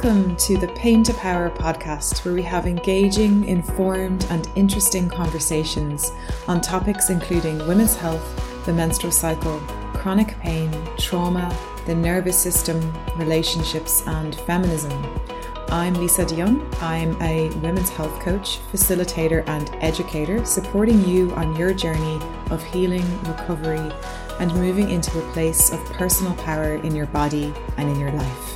Welcome to the Pain to Power podcast, where we have engaging, informed, and interesting conversations on topics including women's health, the menstrual cycle, chronic pain, trauma, the nervous system, relationships, and feminism. I'm Lisa DeYoung. I'm a women's health coach, facilitator, and educator, supporting you on your journey of healing, recovery, and moving into a place of personal power in your body and in your life.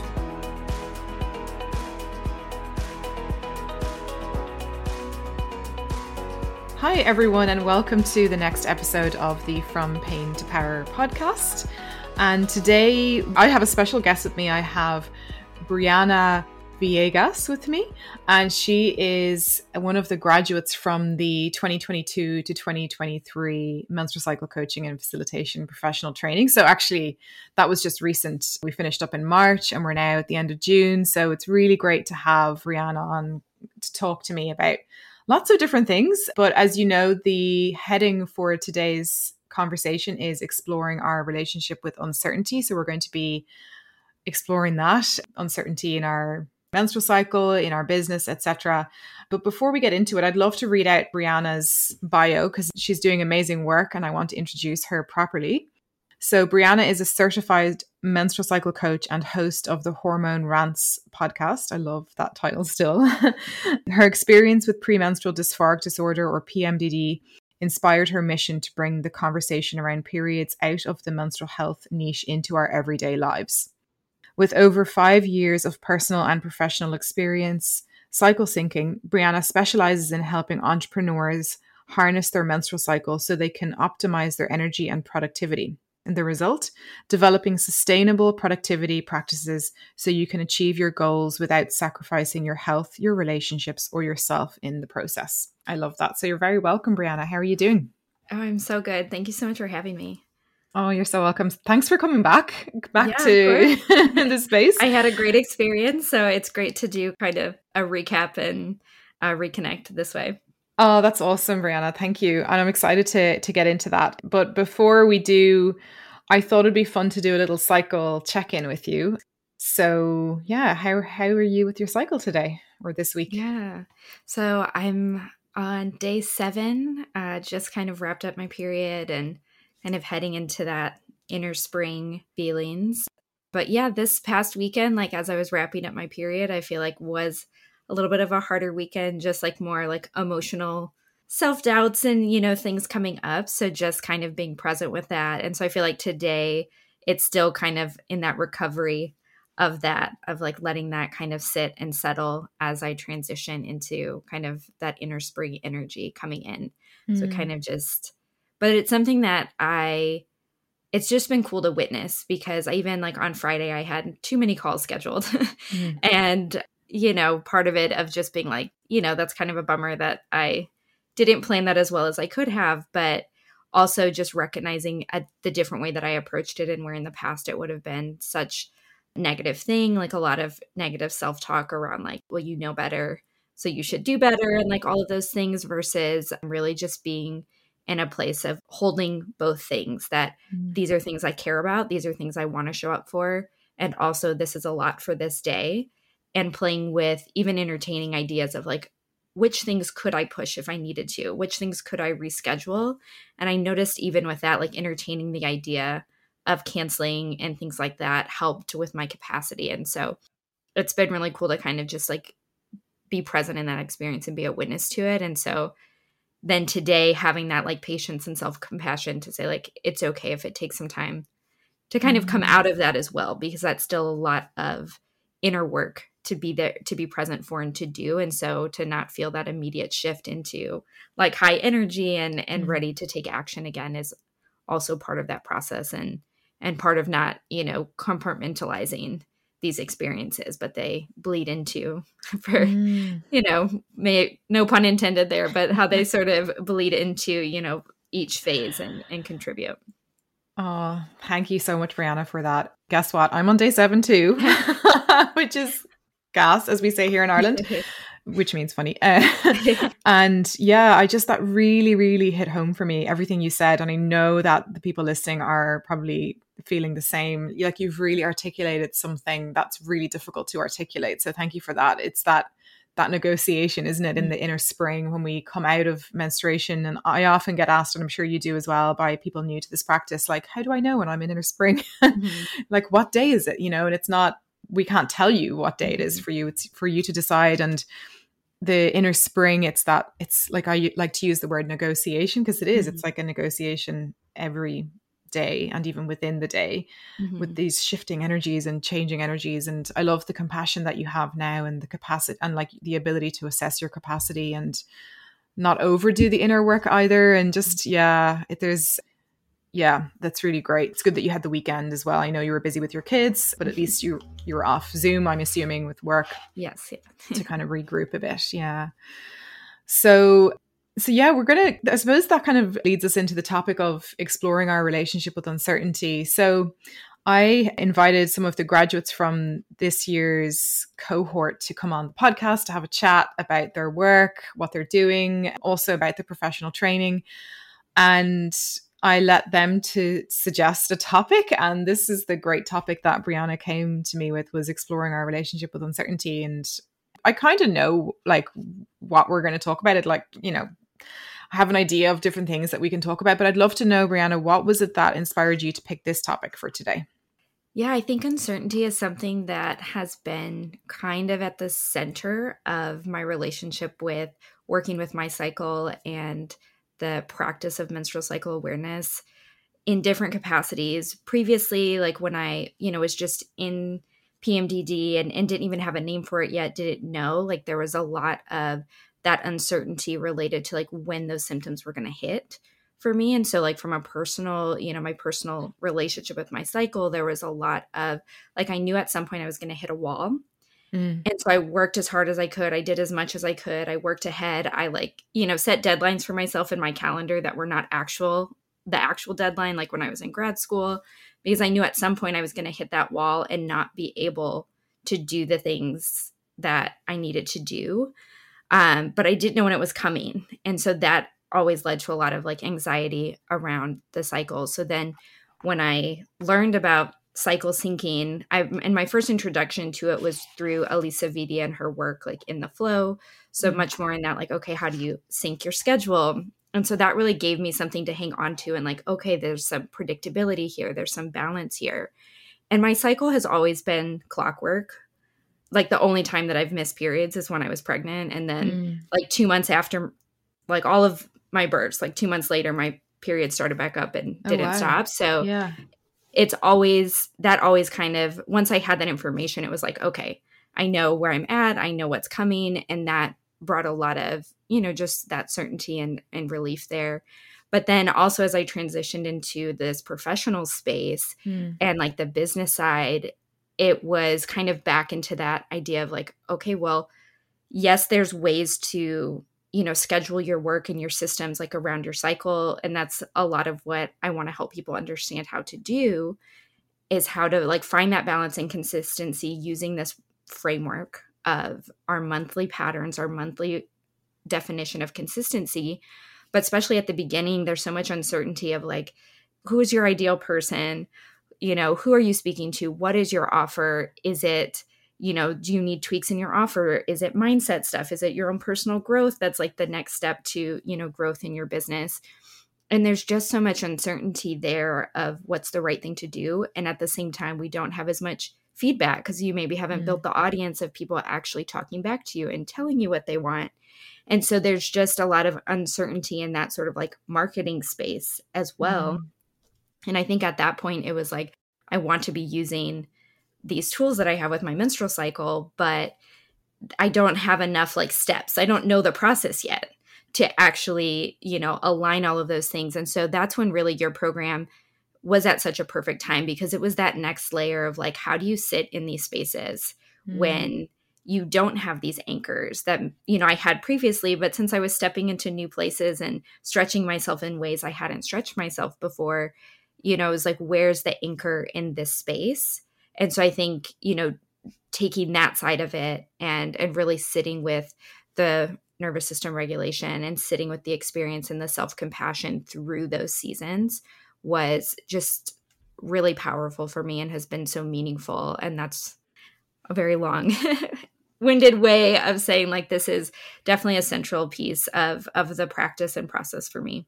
Hi everyone, and welcome to the next episode of the From Pain to Power podcast. And today I have a special guest with me. I have Brianna Villegas with me, and she is one of the graduates from the 2022 to 2023 menstrual cycle coaching and facilitation professional training. So actually that was just recent. We finished up in March and we're now at the end of June. So it's really great to have Brianna on to talk to me about lots of different things. But as you know, the heading for today's conversation is exploring our relationship with uncertainty. So we're going to be exploring that uncertainty in our menstrual cycle, in our business, etc. But before we get into it, I'd love to read out Brianna's bio because she's doing amazing work and I want to introduce her properly. So Brianna is a certified menstrual cycle coach and host of the Hormone Rants podcast. I love that title still. Her experience with premenstrual dysphoric disorder, or PMDD, inspired her mission to bring the conversation around periods out of the menstrual health niche into our everyday lives. With over 5 years of personal and professional experience cycle syncing, Brianna specializes in helping entrepreneurs harness their menstrual cycle so they can optimize their energy and productivity. And the result, developing sustainable productivity practices so you can achieve your goals without sacrificing your health, your relationships, or yourself in the process. I love that. So you're very welcome, Brianna. How are you doing? Oh, I'm so good. Thank you so much for having me. Oh, you're so welcome. Thanks for coming back to this space. I had a great experience, so it's great to do kind of a recap and reconnect this way. Oh, that's awesome, Brianna. Thank you. And I'm excited to get into that. But before we do, I thought it'd be fun to do a little cycle check-in with you. So yeah, how are you with your cycle today or this week? Yeah. So I'm on day 7, just kind of wrapped up my period and kind of heading into that inner spring feelings. But yeah, this past weekend, like as I was wrapping up my period, I feel like was a little bit of a harder weekend, just like more like emotional self-doubts and, things coming up. So just kind of being present with that. And so I feel like today it's still kind of in that recovery of that, of like letting that kind of sit and settle as I transition into kind of that inner spring energy coming in. So kind of just, but it's something that it's just been cool to witness because even like on Friday, I had too many calls scheduled and part of it of just being like, that's kind of a bummer that I didn't plan that as well as I could have, but also just recognizing the different way that I approached it and where in the past it would have been such a negative thing, like a lot of negative self-talk around like, well, you know better, so you should do better. And like all of those things versus really just being in a place of holding both things that these are things I care about. These are things I want to show up for. And also this is a lot for this day. And playing with even entertaining ideas of like, which things could I push if I needed to? Which things could I reschedule? And I noticed even with that, like entertaining the idea of canceling and things like that helped with my capacity. And so it's been really cool to kind of just like be present in that experience and be a witness to it. And so then today having that like patience and self-compassion to say like, it's okay if it takes some time to kind of come out of that as well, because that's still a lot of inner work to be there, to be present for and to do. And so to not feel that immediate shift into like high energy and ready to take action again is also part of that process and part of not, compartmentalizing these experiences, but they bleed into for, no pun intended there, but how they sort of bleed into, each phase and contribute. Oh, thank you so much, Brianna, for that. Guess what? I'm on day 7 too, which is gas, as we say here in Ireland. which means funny. And yeah, that really, really hit home for me, everything you said. And I know that the people listening are probably feeling the same. Like, you've really articulated something that's really difficult to articulate. So thank you for that. It's that negotiation, isn't it, in the inner spring when we come out of menstruation. And I often get asked, and I'm sure you do as well, by people new to this practice, like, how do I know when I'm in inner spring? Like, what day is it? And it's not, we can't tell you what day it is for you. It's for you to decide. And the inner spring, it's like, I like to use the word negotiation, because it is, it's like a negotiation every day, and even within the day, with these shifting energies and changing energies. And I love the compassion that you have now, and the capacity, and like the ability to assess your capacity and not overdo the inner work either. And just, that's really great. It's good that you had the weekend as well. I know you were busy with your kids, but at least you were off Zoom, I'm assuming, with work. Yes. Yeah. To kind of regroup a bit. Yeah. So yeah, we're going to, I suppose that kind of leads us into the topic of exploring our relationship with uncertainty. So I invited some of the graduates from this year's cohort to come on the podcast to have a chat about their work, what they're doing, also about the professional training. And I let them to suggest a topic. And this is the great topic that Brianna came to me with, was exploring our relationship with uncertainty. And I kind of know like what we're going to talk about. It, like, I have an idea of different things that we can talk about, but I'd love to know, Brianna, what was it that inspired you to pick this topic for today? Yeah, I think uncertainty is something that has been kind of at the center of my relationship with working with my cycle and the practice of menstrual cycle awareness in different capacities. Previously, like when I, was just in PMDD and didn't even have a name for it yet, didn't know, like there was a lot of that uncertainty related to like when those symptoms were going to hit for me. And so like from a personal, my personal relationship with my cycle, there was a lot of like, I knew at some point I was going to hit a wall. And so I worked as hard as I could. I did as much as I could. I worked ahead. I set deadlines for myself in my calendar that were not the actual deadline, like when I was in grad school, because I knew at some point I was going to hit that wall and not be able to do the things that I needed to do. But I didn't know when it was coming. And so that always led to a lot of like anxiety around the cycle. So then when I learned about cycle syncing, and my first introduction to it was through Alisa Vitti and her work like in the flow. So much more in that, like, okay, how do you sync your schedule? And so that really gave me something to hang on to and like, okay, there's some predictability here. There's some balance here. And my cycle has always been clockwork. Like the only time that I've missed periods is when I was pregnant. And then like 2 months after like all of my births, like 2 months later, my period started back up and didn't stop. So yeah. It's always kind of, once I had that information, it was like, okay, I know where I'm at. I know what's coming. And that brought a lot of, just that certainty and relief there. But then also as I transitioned into this professional space and like the business side, it was kind of back into that idea of like, okay, well, yes, there's ways to, schedule your work and your systems like around your cycle. And that's a lot of what I want to help people understand how to do, is how to like find that balance and consistency using this framework of our monthly patterns, our monthly definition of consistency. But especially at the beginning, there's so much uncertainty of like, who is your ideal person? Who are you speaking to? What is your offer? Is it, do you need tweaks in your offer? Is it mindset stuff? Is it your own personal growth? That's like the next step to, growth in your business. And there's just so much uncertainty there of what's the right thing to do. And at the same time, we don't have as much feedback because you maybe haven't built the audience of people actually talking back to you and telling you what they want. And so there's just a lot of uncertainty in that sort of like marketing space as well. And I think at that point, it was like, I want to be using these tools that I have with my menstrual cycle, but I don't have enough like steps. I don't know the process yet to actually, align all of those things. And so that's when really your program was at such a perfect time, because it was that next layer of like, how do you sit in these spaces when you don't have these anchors that, I had previously, but since I was stepping into new places and stretching myself in ways I hadn't stretched myself before, it was like, where's the anchor in this space? And so I think, taking that side of it and really sitting with the nervous system regulation and sitting with the experience and the self-compassion through those seasons was just really powerful for me and has been so meaningful. And that's a very long winded way of saying like this is definitely a central piece of the practice and process for me.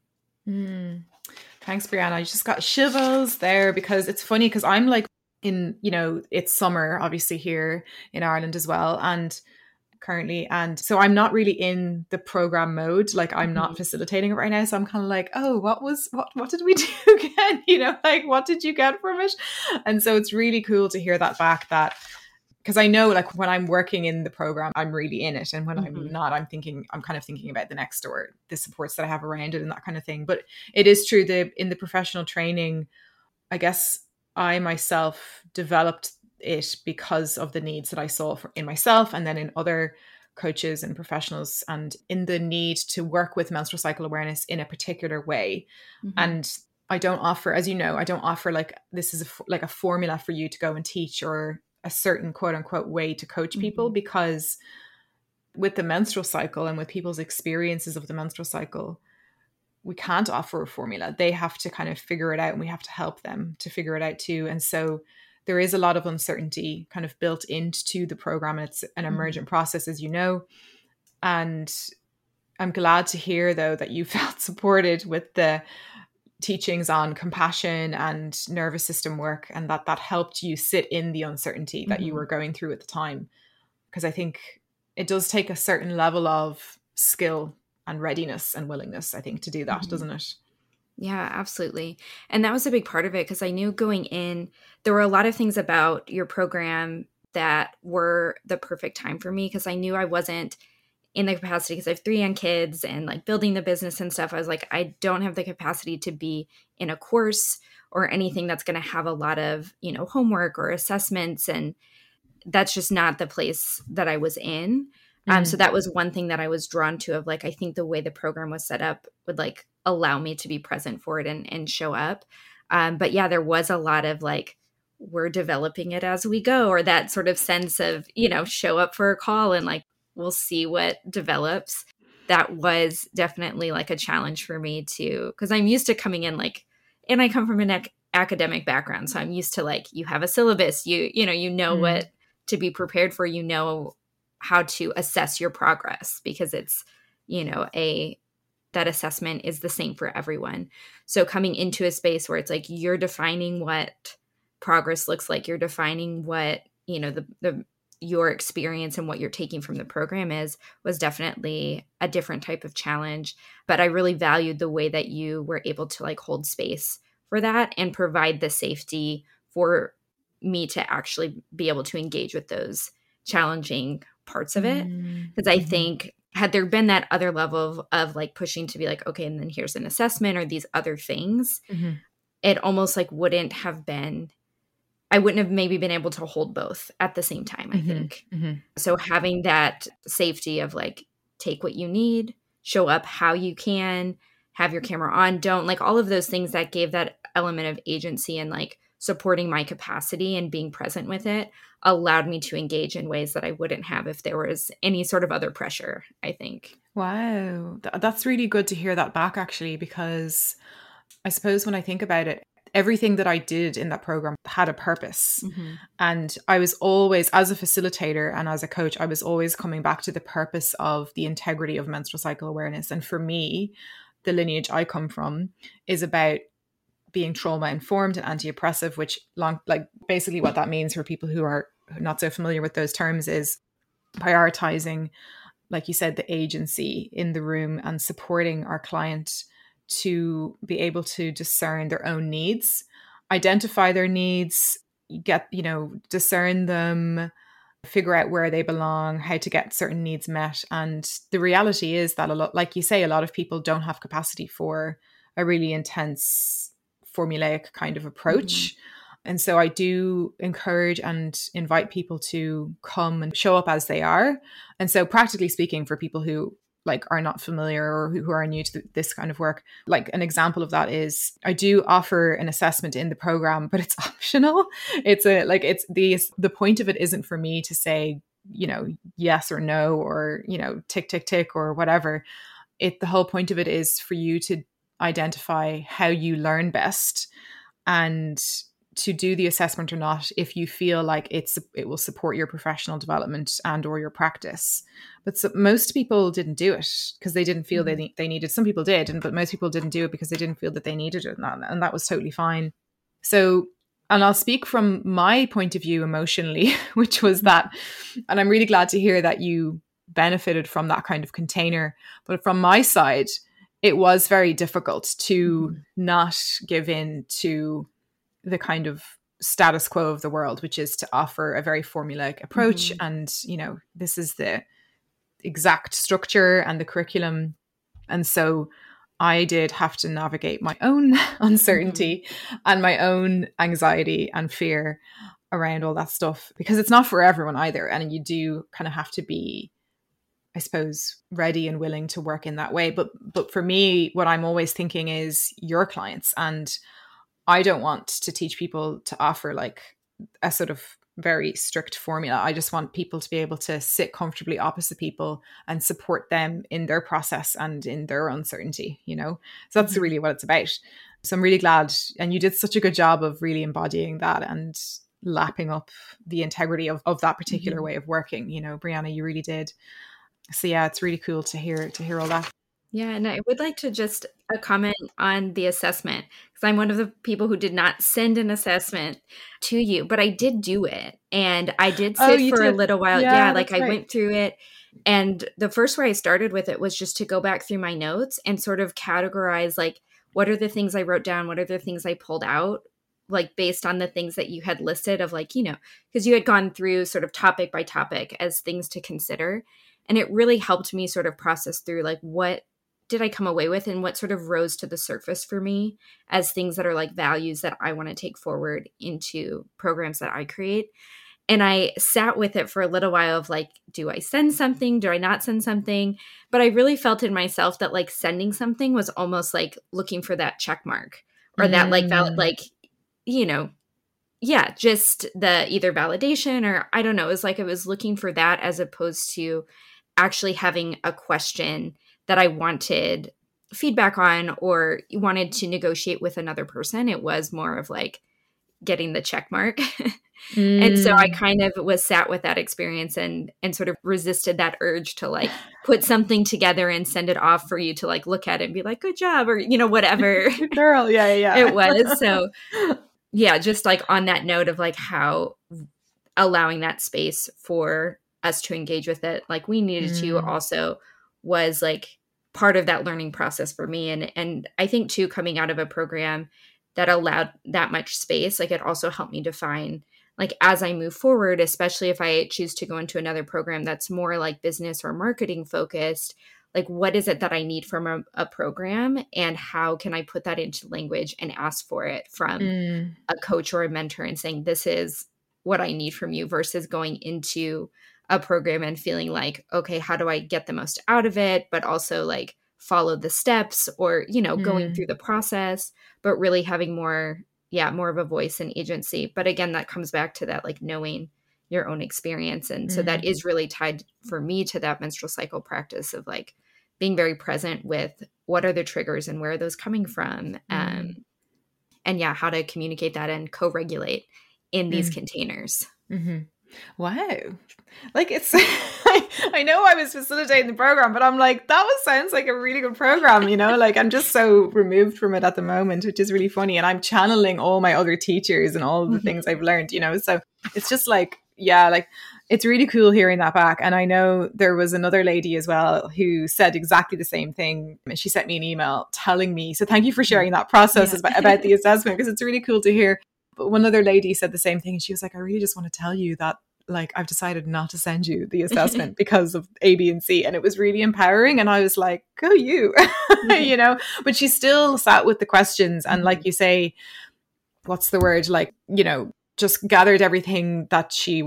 Thanks, Brianna. I just got shivers there because it's funny because I'm like in, it's summer obviously here in Ireland as well and currently, and so I'm not really in the program mode, like I'm not facilitating it right now, so I'm kind of like, oh, what did we do again, like what did you get from it? And so it's really cool to hear that back, that because I know like when I'm working in the program I'm really in it, and when I'm not, I'm kind of thinking about the next or the supports that I have around it and that kind of thing. But it is true that in the professional training, I guess I myself developed it because of the needs that I saw in myself and then in other coaches and professionals, and in the need to work with menstrual cycle awareness in a particular way. And I don't offer, as you know, I don't offer like this is like a formula for you to go and teach or a certain quote unquote way to coach people, because with the menstrual cycle and with people's experiences of the menstrual cycle, we can't offer a formula. They have to kind of figure it out and we have to help them to figure it out too. And so there is a lot of uncertainty kind of built into the program. It's an emergent process, as you know. And I'm glad to hear, though, that you felt supported with the teachings on compassion and nervous system work, and that helped you sit in the uncertainty that you were going through at the time. Because I think it does take a certain level of skill and readiness and willingness, I think, to do that, doesn't it? Yeah, absolutely. And that was a big part of it because I knew going in, there were a lot of things about your program that were the perfect time for me because I knew I wasn't in the capacity, because I have 3 young kids and like building the business and stuff. I was like, I don't have the capacity to be in a course or anything that's going to have a lot of, homework or assessments. And that's just not the place that I was in. So that was one thing that I was drawn to, of like, I think the way the program was set up would like allow me to be present for it and show up. But yeah, there was a lot of like, we're developing it as we go, or that sort of sense of, show up for a call and like, we'll see what develops. That was definitely like a challenge for me too, because I'm used to coming in like, and I come from an academic background. So I'm used to like, you have a syllabus, you know what to be prepared for, how to assess your progress, because it's, that assessment is the same for everyone. So coming into a space where it's like, you're defining what progress looks like, you're defining what, your experience and what you're taking from the program was definitely a different type of challenge. But I really valued the way that you were able to like hold space for that and provide the safety for me to actually be able to engage with those challenging parts of it. Because I think had there been that other level of like pushing to be like, okay, and then here's an assessment or these other things, it almost like wouldn't have been, I wouldn't have maybe been able to hold both at the same time, I think. So having that safety of like, take what you need, show up how you can, have your camera on, don't, like all of those things that gave that element of agency and like supporting my capacity and being present with it allowed me to engage in ways that I wouldn't have if there was any sort of other pressure, I think. Wow. That's really good to hear that back, actually, because I suppose when I think about it, everything that I did in that program had a purpose. And I was always, as a facilitator and as a coach, I was always coming back to the purpose of the integrity of menstrual cycle awareness. And for me, the lineage I come from is about being trauma informed and anti-oppressive, which basically what that means for people who are not so familiar with those terms is prioritizing, like you said, the agency in the room and supporting our client to be able to discern their own needs, identify their needs, discern them, figure out where they belong, how to get certain needs met. And the reality is that a lot, like you say, a lot of people don't have capacity for a really intense formulaic kind of approach. And so I do encourage and invite people to come and show up as they are. And so practically speaking, for people who like are not familiar or who are new to this kind of work. Like an example of that is I do offer an assessment in the program, but it's optional. The point of it isn't for me to say, you know, yes or no, or, you know, tick, tick, tick, or whatever. The whole point of it is for you to identify how you learn best and to do the assessment or not if you feel like it will support your professional development and or your practice. But most people didn't do it because they didn't feel they needed. Some people did, but most people didn't do it because they didn't feel that they needed it, and that was totally fine. So, and I'll speak from my point of view emotionally, which was that, and I'm really glad to hear that you benefited from that kind of container. But from my side, it was very difficult to not give in to the kind of status quo of the world, which is to offer a very formulaic approach. And, you know, this is the exact structure and the curriculum. And so I did have to navigate my own uncertainty and my own anxiety and fear around all that stuff, because it's not for everyone either. And you do kind of have to be, I suppose, ready and willing to work in that way. But for me, what I'm always thinking is your clients, and I don't want to teach people to offer like a sort of very strict formula. I just want people to be able to sit comfortably opposite people and support them in their process and in their uncertainty, you know? So that's really what it's about. So I'm really glad. And you did such a good job of really embodying that and lapping up the integrity of that particular way of working. You know, Brianna, you really did. So yeah, it's really cool to hear all that. Yeah, and I would like to just comment on the assessment, because I'm one of the people who did not send an assessment to you, but I did do it. And I did sit for a little while. Yeah, like I went through it. And the first way I started with it was just to go back through my notes and sort of categorize, like, what are the things I wrote down? What are the things I pulled out? Like based on the things that you had listed of, like, you know, because you had gone through sort of topic by topic as things to consider. And it really helped me sort of process through, like, what did I come away with and what sort of rose to the surface for me as things that are like values that I want to take forward into programs that I create. And I sat with it for a little while of like, do I send something? Do I not send something? But I really felt in myself that like sending something was almost like looking for that check mark or that like valid, like, you know, yeah, just the either validation or I don't know. It was like I was looking for that as opposed to actually having a question that I wanted feedback on or wanted to negotiate with another person. It was more of like getting the check mark. And so I kind of was sat with that experience and sort of resisted that urge to like put something together and send it off for you to like look at it and be like, good job, or, you know, whatever. Girl, yeah. It was. So yeah, just like on that note of like how allowing that space for us to engage with it, like we needed to also was like part of that learning process for me. And I think too, coming out of a program that allowed that much space, like it also helped me define, like as I move forward, especially if I choose to go into another program that's more like business or marketing focused, like what is it that I need from a program and how can I put that into language and ask for it from a coach or a mentor and saying, this is what I need from you, versus going into a program and feeling like, okay, how do I get the most out of it? But also like follow the steps or, you know, going through the process, but really having more of a voice and agency. But again, that comes back to that, like knowing your own experience. And so that is really tied for me to that menstrual cycle practice of like being very present with what are the triggers and where are those coming from? And yeah, how to communicate that and co-regulate in these containers. Wow. Like it's, I know I was facilitating the program, but I'm like, sounds like a really good program, you know, like I'm just so removed from it at the moment, which is really funny. And I'm channeling all my other teachers and all the things I've learned, you know, so it's just like, yeah, like it's really cool hearing that back. And I know there was another lady as well who said exactly the same thing. She sent me an email telling me, so thank you for sharing that process about the assessment, because it's really cool to hear. But one other lady said the same thing. And she was like, I really just want to tell you that, like, I've decided not to send you the assessment because of A, B, and C. And it was really empowering. And I was like, go you, you know, but she still sat with the questions. And like you say, what's the word? Like, you know, just gathered everything that she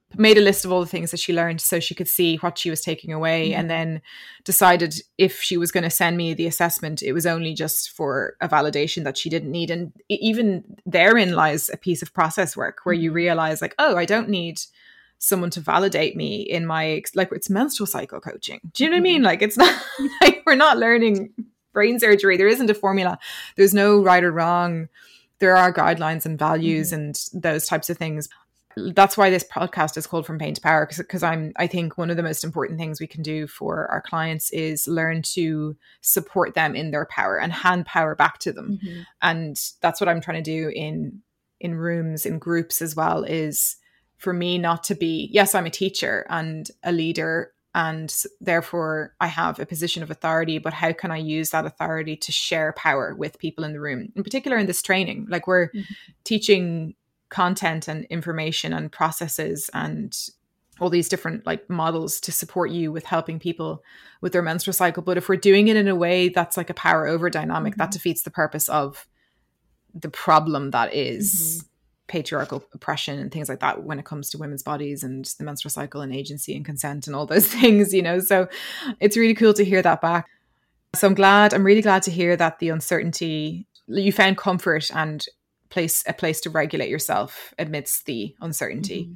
made a list of all the things that she learned so she could see what she was taking away, and then decided if she was going to send me the assessment, it was only just for a validation that she didn't need. And even therein lies a piece of process work where you realize like, oh, I don't need someone to validate me in my, like, it's menstrual cycle coaching. Do you know what I mean? Like, it's not like we're not learning brain surgery. There isn't a formula. There's no right or wrong. There are guidelines and values and those types of things. That's why this podcast is called From Pain to Power, because I think one of the most important things we can do for our clients is learn to support them in their power and hand power back to them. And that's what I'm trying to do in rooms, in groups as well, is for me not to be, yes, I'm a teacher and a leader, and therefore I have a position of authority, but how can I use that authority to share power with people in the room? In particular in this training, like we're teaching content and information and processes and all these different like models to support you with helping people with their menstrual cycle. But if we're doing it in a way that's like a power over dynamic, that defeats the purpose of the problem that is patriarchal oppression and things like that when it comes to women's bodies and the menstrual cycle and agency and consent and all those things, you know. So it's really cool to hear that back. So I'm really glad to hear that the uncertainty, you found comfort and a place to regulate yourself amidst the uncertainty.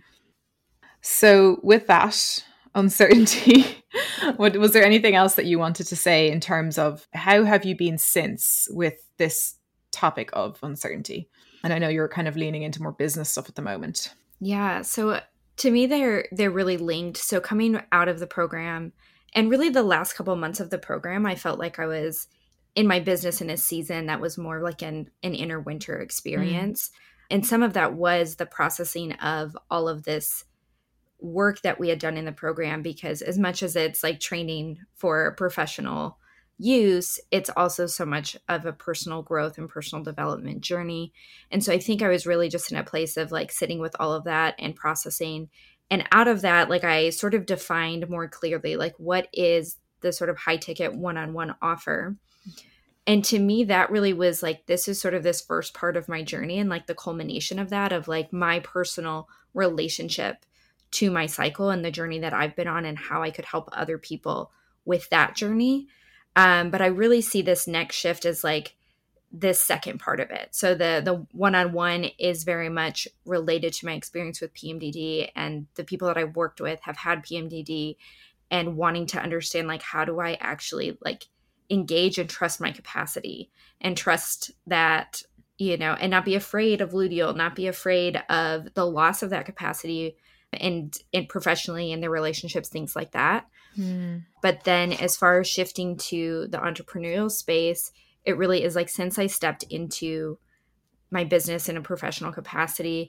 So with that uncertainty, was there anything else that you wanted to say in terms of how have you been since with this topic of uncertainty? And I know you're kind of leaning into more business stuff at the moment. Yeah. So to me, they're really linked. So coming out of the program and really the last couple of months of the program, I felt like I was in my business in a season that was more like an inner winter experience. And some of that was the processing of all of this work that we had done in the program, because as much as it's like training for professional use, it's also so much of a personal growth and personal development journey. And so I think I was really just in a place of like sitting with all of that and processing. And out of that, like I sort of defined more clearly, like what is the sort of high ticket one-on-one offer. And to me, that really was like, this is sort of this first part of my journey and like the culmination of that, of like my personal relationship to my cycle and the journey that I've been on and how I could help other people with that journey. But I really see this next shift as like this second part of it. So the one-on-one is very much related to my experience with PMDD, and the people that I've worked with have had PMDD and wanting to understand like, how do I actually like engage and trust my capacity and trust that, you know, and not be afraid of luteal, not be afraid of the loss of that capacity and professionally in their relationships, things like that. But then as far as shifting to the entrepreneurial space, it really is like, since I stepped into my business in a professional capacity,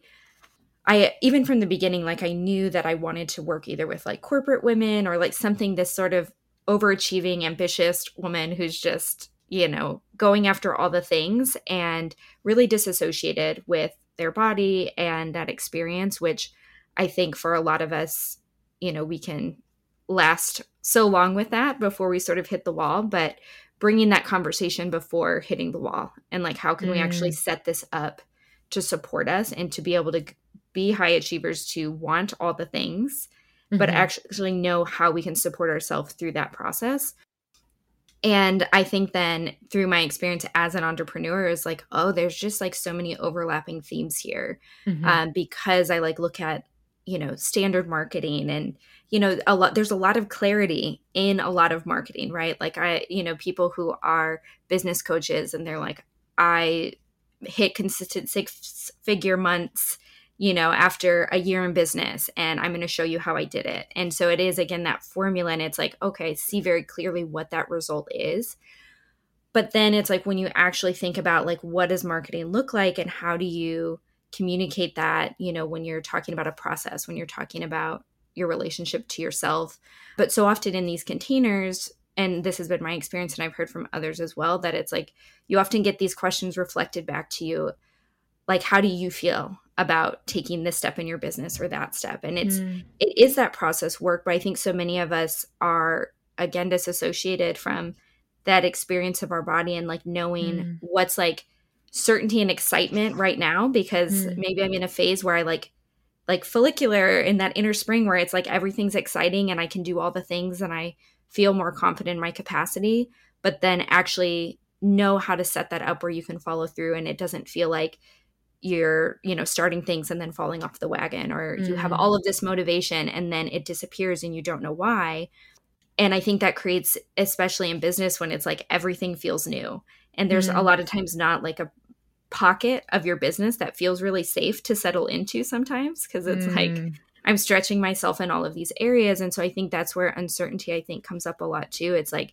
I, even from the beginning, like I knew that I wanted to work either with like corporate women or like something, this sort of overachieving, ambitious woman who's just, you know, going after all the things and really disassociated with their body and that experience, which I think for a lot of us, you know, we can last so long with that before we sort of hit the wall, but bringing that conversation before hitting the wall and like, how can we actually set this up to support us and to be able to be high achievers, to want all the things, but actually know how we can support ourselves through that process. And I think then through my experience as an entrepreneur is like, oh, there's just like so many overlapping themes here, because I like look at, you know, standard marketing and, you know, there's a lot of clarity in a lot of marketing, right? Like people who are business coaches and they're like, I hit consistent 6-figure months, you know, after a year in business, and I'm going to show you how I did it. And so it is, again, that formula, and it's like, okay, see very clearly what that result is. But then it's like, when you actually think about like, what does marketing look like and how do you communicate that, you know, when you're talking about a process, when you're talking about your relationship to yourself. But so often in these containers, and this has been my experience and I've heard from others as well, that it's like, you often get these questions reflected back to you. Like, how do you feel about taking this step in your business or that step? And it is that process work, but I think so many of us are, again, disassociated from that experience of our body and like knowing what's like certainty and excitement right now, because maybe I'm in a phase where I like like follicular in that inner spring where it's like everything's exciting and I can do all the things and I feel more confident in my capacity, but then actually know how to set that up where you can follow through and it doesn't feel like you're, starting things and then falling off the wagon, or you have all of this motivation and then it disappears and you don't know why. And I think that creates, especially in business when it's like everything feels new and there's a lot of times not like a pocket of your business that feels really safe to settle into sometimes, because it's like I'm stretching myself in all of these areas. And so I think that's where uncertainty, I think, comes up a lot too. It's like,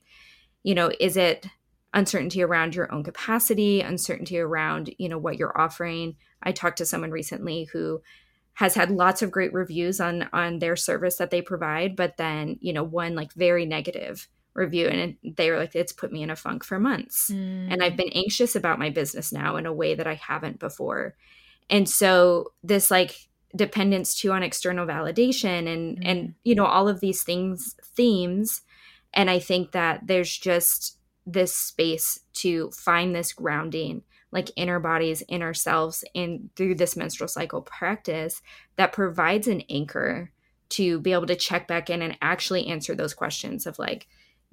is it uncertainty around your own capacity, uncertainty around, what you're offering? I talked to someone recently who has had lots of great reviews on their service that they provide, but then, one like very negative review, and they were like, it's put me in a funk for months. And I've been anxious about my business now in a way that I haven't before. And so this like dependence too on external validation and all of these themes. And I think that there's just this space to find this grounding, like in our bodies, in ourselves, and through this menstrual cycle practice that provides an anchor to be able to check back in and actually answer those questions of like,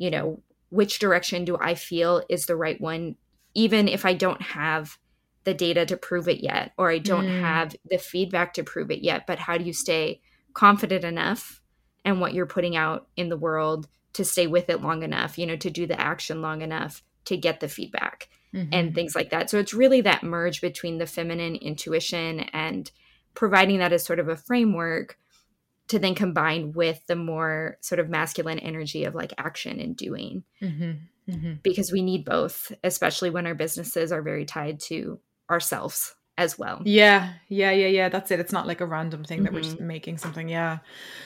which direction do I feel is the right one, even if I don't have the data to prove it yet, or I don't have the feedback to prove it yet, but how do you stay confident enough in what you're putting out in the world to stay with it long enough, to do the action long enough to get the feedback and things like that. So it's really that merge between the feminine intuition and providing that as sort of a framework to then combine with the more sort of masculine energy of like action and doing, because we need both, especially when our businesses are very tied to ourselves as well. Yeah. That's it. It's not like a random thing that we're just making something. Yeah.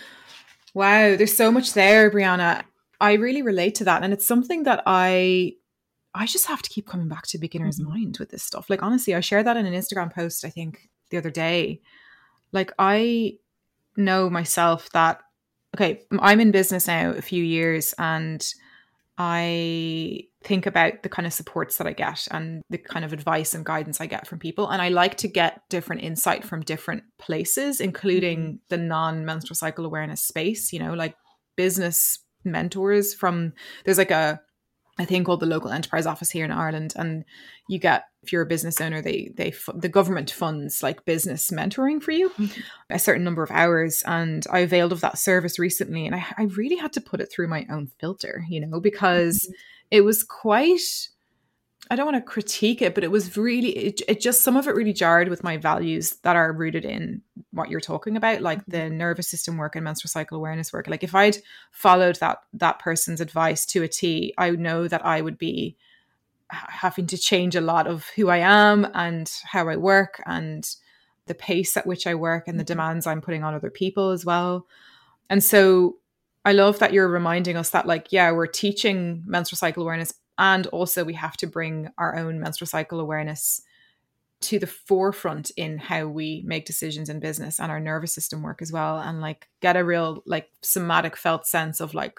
Wow. There's so much there, Brianna. I really relate to that. And it's something that I just have to keep coming back to beginner's mind with this stuff. Like, honestly, I shared that in an Instagram post, I think the other day. Like, I know myself that, okay, I'm in business now a few years, and I think about the kind of supports that I get and the kind of advice and guidance I get from people. And I like to get different insight from different places, including the non-menstrual cycle awareness space, like business mentors from, there's like a thing called the local enterprise office here in Ireland. And you get, if you're a business owner, the government funds like business mentoring for you a certain number of hours. And I availed of that service recently. And I really had to put it through my own filter, because it was quite, I don't want to critique it, but it was really, it just, some of it really jarred with my values that are rooted in what you're talking about, like the nervous system work and menstrual cycle awareness work. Like if I'd followed that person's advice to a T, I know that I would be having to change a lot of who I am and how I work and the pace at which I work and the demands I'm putting on other people as well. And so I love that you're reminding us that, like, yeah, we're teaching menstrual cycle awareness, and also we have to bring our own menstrual cycle awareness to the forefront in how we make decisions in business and our nervous system work as well. And like get a real like somatic felt sense of like,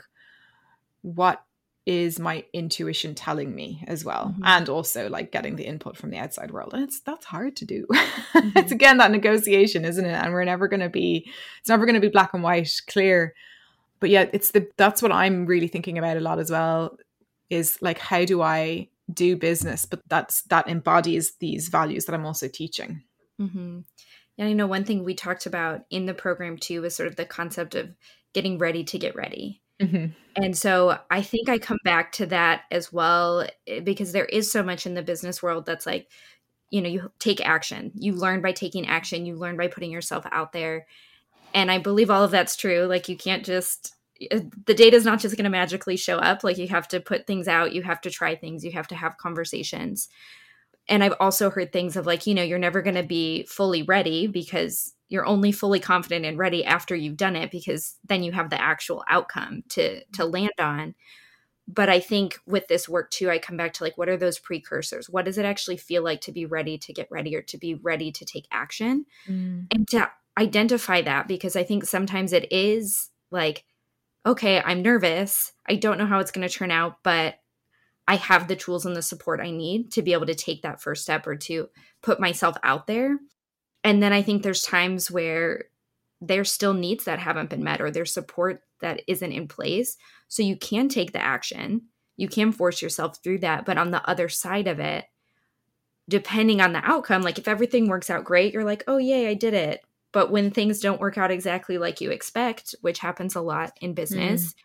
what is my intuition telling me as well? And also like getting the input from the outside world. And that's hard to do. It's again, that negotiation, isn't it? And it's never going to be black and white, clear. But yeah, that's what I'm really thinking about a lot as well, is like, how do I do business, but that embodies these values that I'm also teaching. And I know one thing we talked about in the program too was sort of the concept of getting ready to get ready. And so I think I come back to that as well, because there is so much in the business world that's like, you take action, you learn by taking action, you learn by putting yourself out there. And I believe all of that's true. Like you can't just, the data is not just going to magically show up. Like you have to put things out, you have to try things, you have to have conversations. And I've also heard things of like, you're never going to be fully ready, because you're only fully confident and ready after you've done it, because then you have the actual outcome to land on. But I think with this work too, I come back to like, what are those precursors? What does it actually feel like to be ready to get ready, or to be ready to take action? And to identify that, because I think sometimes it is like, okay, I'm nervous, I don't know how it's going to turn out, but I have the tools and the support I need to be able to take that first step, or to put myself out there. And then I think there's times where there's still needs that haven't been met or there's support that isn't in place. So you can take the action. You can force yourself through that. But on the other side of it, depending on the outcome, like if everything works out great, you're like, oh, yay, I did it. But when things don't work out exactly like you expect, which happens a lot in business,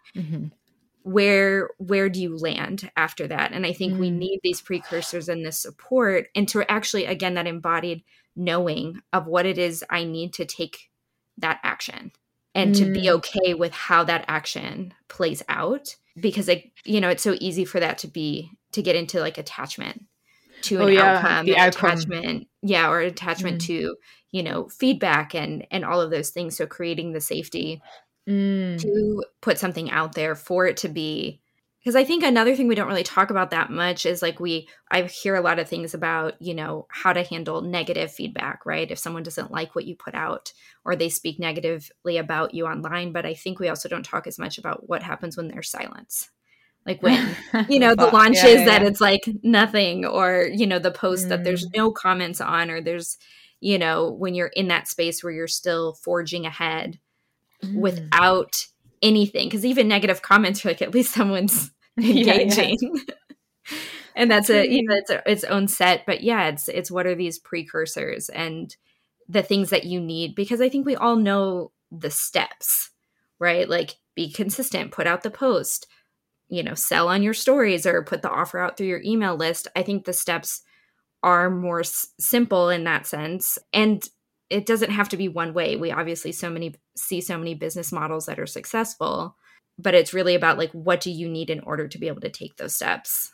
where do you land after that? And I think we need these precursors and this support, and to actually, again, that embodied knowing of what it is I need to take that action and to be okay with how that action plays out. Because it's so easy for that to get into like attachment to an outcome, the outcome. Attachment, or attachment to, feedback and all of those things. So creating the safety to put something out there for it to be, because I think another thing we don't really talk about that much is like I hear a lot of things about, how to handle negative feedback, right? If someone doesn't like what you put out or they speak negatively about you online. But I think we also don't talk as much about what happens when there's silence. Like when, the launches that it's like nothing, or, the post that there's no comments on, or there's, when you're in that space where you're still forging ahead without anything. Because even negative comments are like, at least someone's engaging. And that's it's its own set. But it's what are these precursors and the things that you need? Because I think we all know the steps, right? Like be consistent, put out the post, sell on your stories or put the offer out through your email list. I think the steps are more simple in that sense. And it doesn't have to be one way. We obviously see so many business models that are successful, but it's really about like, what do you need in order to be able to take those steps?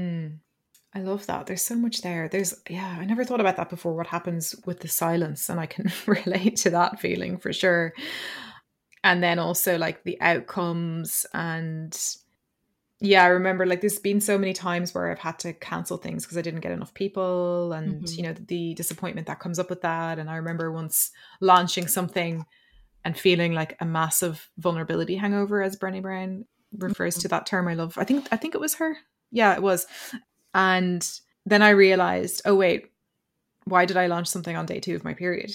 I love that. There's so much there. I never thought about that before. What happens with the silence? And I can relate to that feeling for sure. And then also like the outcomes and I remember like there's been so many times where I've had to cancel things because I didn't get enough people and, the disappointment that comes up with that. And I remember once launching something and feeling like a massive vulnerability hangover, as Brené Brown refers to that term. I love. I think it was her. Yeah, it was. And then I realized, oh, wait, why did I launch something on day 2 of my period?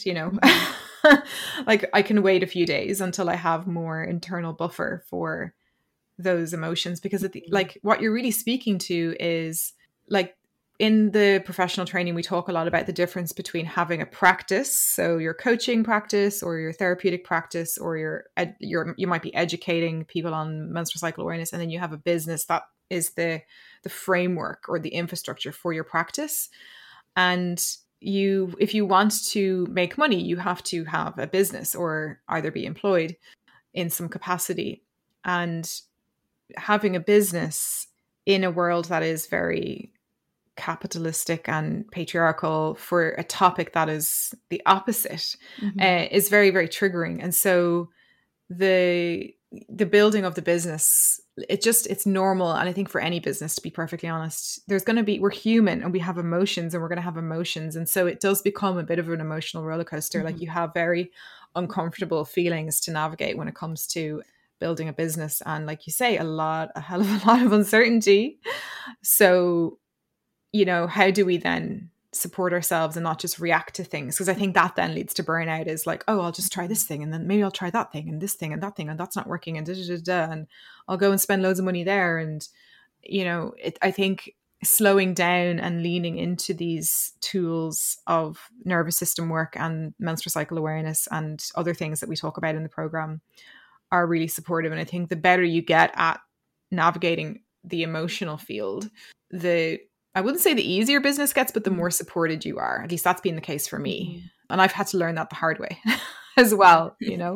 Like I can wait a few days until I have more internal buffer for those emotions, because like what you're really speaking to is like in the professional training, we talk a lot about the difference between having a practice. So your coaching practice or your therapeutic practice, or you might be educating people on menstrual cycle awareness. And then you have a business that is the framework or the infrastructure for your practice. And if you want to make money, you have to have a business or either be employed in some capacity. And having a business in a world that is very capitalistic and patriarchal for a topic that is the opposite is very, very triggering. And so the building of the business, it's normal. And I think for any business, to be perfectly honest, we're human and we have emotions and we're going to have emotions. And so it does become a bit of an emotional roller coaster. Like you have very uncomfortable feelings to navigate when it comes to building a business. And like you say, a hell of a lot of uncertainty. So, how do we then support ourselves and not just react to things? Because I think that then leads to burnout, is like, oh, I'll just try this thing and then maybe I'll try that thing and this thing and that thing and that's not working and and I'll go and spend loads of money there. And, I think slowing down and leaning into these tools of nervous system work and menstrual cycle awareness and other things that we talk about in the program are really supportive. And I think the better you get at navigating the emotional field, I wouldn't say the easier business gets, but the more supported you are. At least that's been the case for me. And I've had to learn that the hard way as well,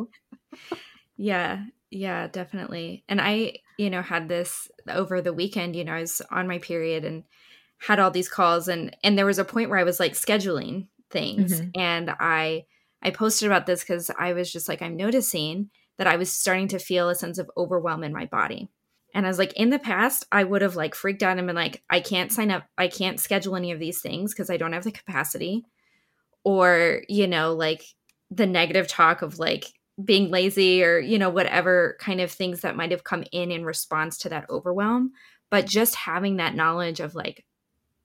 Yeah, definitely. And I, had this over the weekend, I was on my period and had all these calls and there was a point where I was like scheduling things. And I posted about this because I was just like, I'm noticing that I was starting to feel a sense of overwhelm in my body. And I was like, in the past, I would have like freaked out and been like, I can't sign up. I can't schedule any of these things because I don't have the capacity. Or, like the negative talk of like being lazy or, whatever kind of things that might have come in response to that overwhelm. But just having that knowledge of like,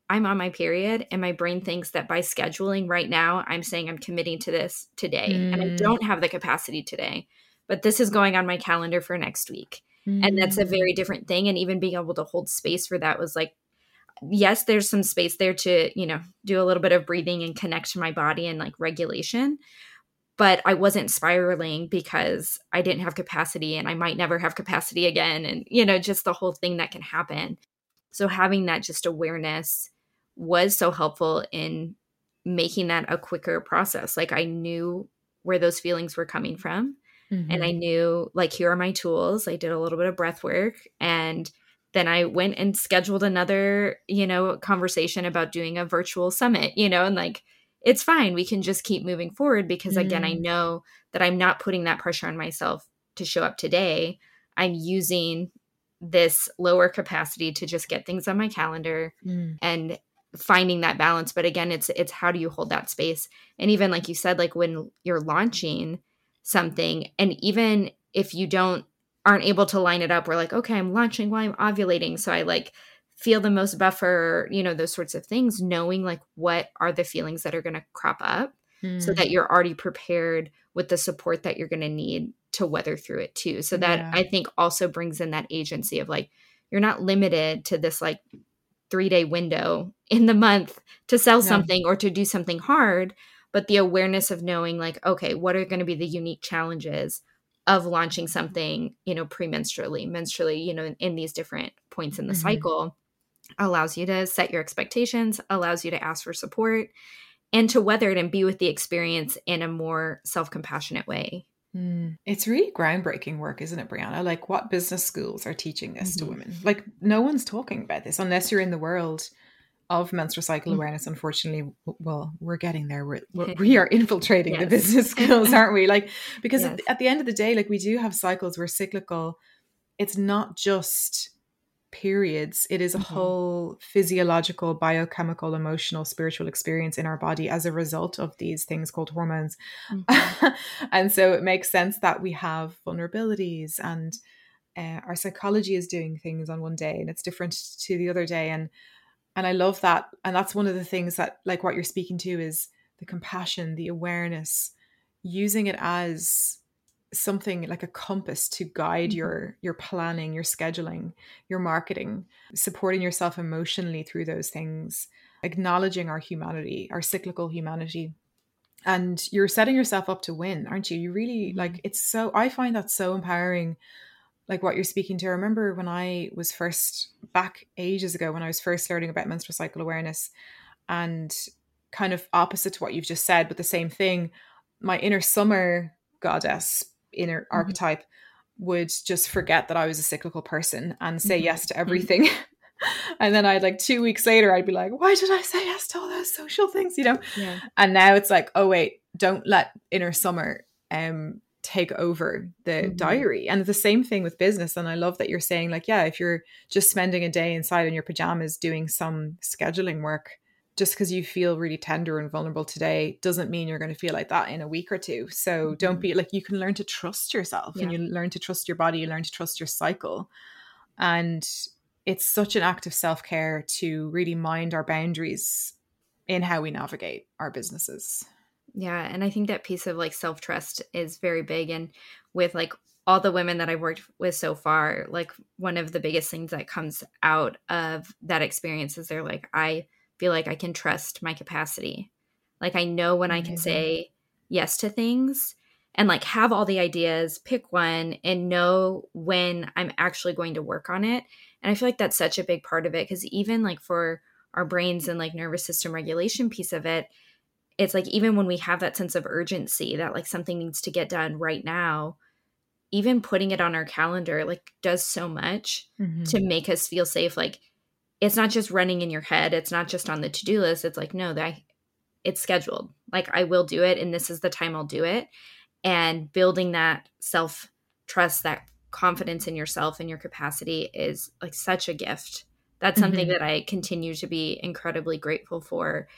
I'm on my period and my brain thinks that by scheduling right now, I'm saying I'm committing to this today and I don't have the capacity today, but this is going on my calendar for next week. And that's a very different thing. And even being able to hold space for that was like, yes, there's some space there to, do a little bit of breathing and connect to my body and like regulation. But I wasn't spiraling because I didn't have capacity and I might never have capacity again. And, just the whole thing that can happen. So having that just awareness was so helpful in making that a quicker process. Like I knew where those feelings were coming from. And I knew like, here are my tools. I did a little bit of breath work and then I went and scheduled another, conversation about doing a virtual summit, and like, it's fine. We can just keep moving forward because again, I know that I'm not putting that pressure on myself to show up today. I'm using this lower capacity to just get things on my calendar and finding that balance. But again, it's how do you hold that space? And even like you said, like when you're launching something, and even if you aren't able to line it up, we're like, okay, I'm launching while I'm ovulating. So I like feel the most buffer, those sorts of things, knowing like what are the feelings that are going to crop up so that you're already prepared with the support that you're going to need to weather through it too. So that I think also brings in that agency of like, you're not limited to this like 3-day window in the month to sell something or to do something hard, but the awareness of knowing like, okay, what are going to be the unique challenges of launching something, premenstrually, menstrually, in these different points in the cycle allows you to set your expectations, allows you to ask for support and to weather it and be with the experience in a more self-compassionate way. It's really groundbreaking work, isn't it, Brianna? Like what business schools are teaching this to women? Like no one's talking about this unless you're in the world of menstrual cycle awareness. Unfortunately, well, we're getting there. We are infiltrating the business schools, aren't we? Like, because at the end of the day, like we do have cycles, we're cyclical. It's not just periods. It is a whole physiological, biochemical, emotional, spiritual experience in our body as a result of these things called hormones. And so it makes sense that we have vulnerabilities and our psychology is doing things on one day and it's different to the other day. And I love that. And that's one of the things that like what you're speaking to is the compassion, the awareness, using it as something like a compass to guide your planning, your scheduling, your marketing, supporting yourself emotionally through those things, acknowledging our humanity, our cyclical humanity. And you're setting yourself up to win, aren't you? You really like, I find that so empowering. Like what you're speaking to. I remember when I was first back ages ago, when I was first learning about menstrual cycle awareness and kind of opposite to what you've just said, but the same thing, my inner summer goddess, inner archetype would just forget that I was a cyclical person and say yes to everything. And then I'd like 2 weeks later, I'd be like, why did I say yes to all those social things, And now it's like, oh wait, don't let inner summer take over the diary. And the same thing with business. And I love that you're saying like, yeah, if you're just spending a day inside in your pajamas doing some scheduling work, just because you feel really tender and vulnerable today doesn't mean you're going to feel like that in a week or two. So don't be like, you can learn to trust yourself and you learn to trust your body, you learn to trust your cycle. And it's such an act of self-care to really mind our boundaries in how we navigate our businesses. Yeah. And I think that piece of like self-trust is very big. And with like all the women that I've worked with so far, like one of the biggest things that comes out of that experience is they're like, I feel like I can trust my capacity. Like I know when I can say yes to things and like have all the ideas, pick one and know when I'm actually going to work on it. And I feel like that's such a big part of it because even like for our brains and like nervous system regulation piece of it, it's like even when we have that sense of urgency that like something needs to get done right now, even putting it on our calendar like does so much to make us feel safe. Like it's not just running in your head. It's not just on the to-do list. It's like, no, it's scheduled. Like I will do it. And this is the time I'll do it. And building that self-trust, that confidence in yourself and your capacity is like such a gift. That's something that I continue to be incredibly grateful for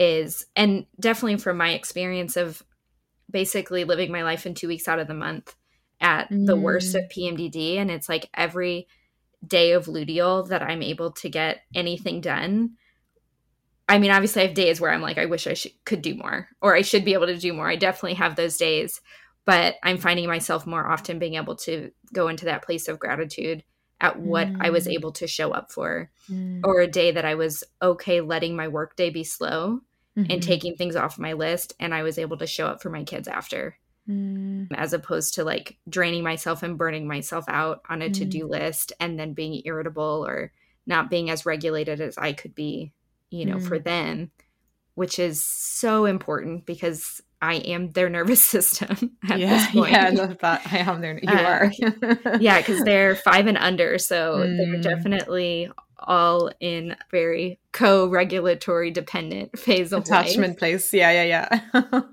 and definitely from my experience of basically living my life in 2 weeks out of the month at the worst of PMDD. And it's like every day of luteal that I'm able to get anything done I mean, obviously I have days where I'm like, I wish I could do more, or I should be able to do more. I definitely have those days, but I'm finding myself more often being able to go into that place of gratitude at what I was able to show up for, or a day that I was okay letting my work day be slow and taking things off my list, and I was able to show up for my kids after, as opposed to like draining myself and burning myself out on a to-do list and then being irritable or not being as regulated as I could be, you know, for them, which is so important because I am their nervous system at this point. Yeah, I love that. I am there. You are. Yeah, because they're 5 and under. So they're definitely all in very co-regulatory dependent phase of attachment life. place. Yeah.